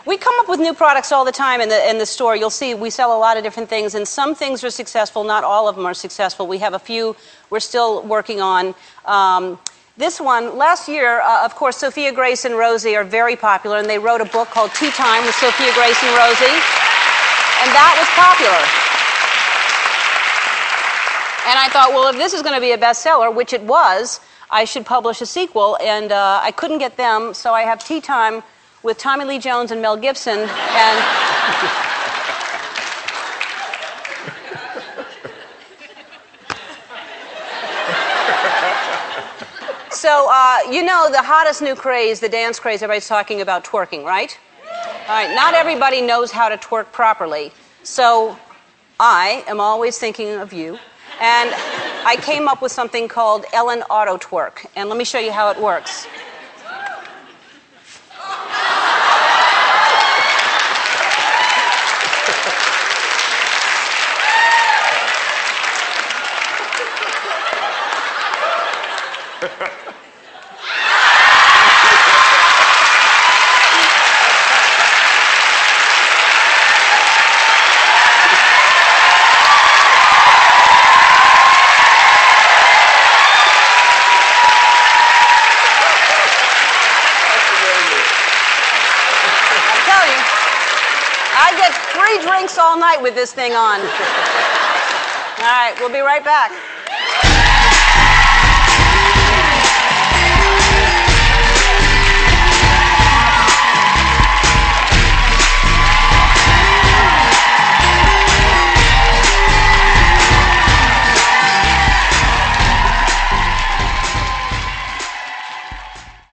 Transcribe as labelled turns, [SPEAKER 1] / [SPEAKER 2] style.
[SPEAKER 1] We come up with new products all the time in the store. You'll see we sell a lot of different things, and some things are successful. Not all of them are successful. We have a few we're still working on. This one, last year, of course, Sophia Grace and Rosie are very popular, and they wrote a book called Tea Time with Sophia Grace and Rosie, and that was popular. And I thought, well, if this is going to be a bestseller, which it was, I should publish a sequel, and I couldn't get them, so I have Tea Time with Tommy Lee Jones and Mel Gibson, and... So, you know the hottest new craze, the dance craze, everybody's talking about twerking, right? All right, not everybody knows how to twerk properly, so I am always thinking of you, and I came up with something called Ellen Auto Twerk, and let me show you how it works. I get 3 drinks all night with this thing on. All right, we'll be right back.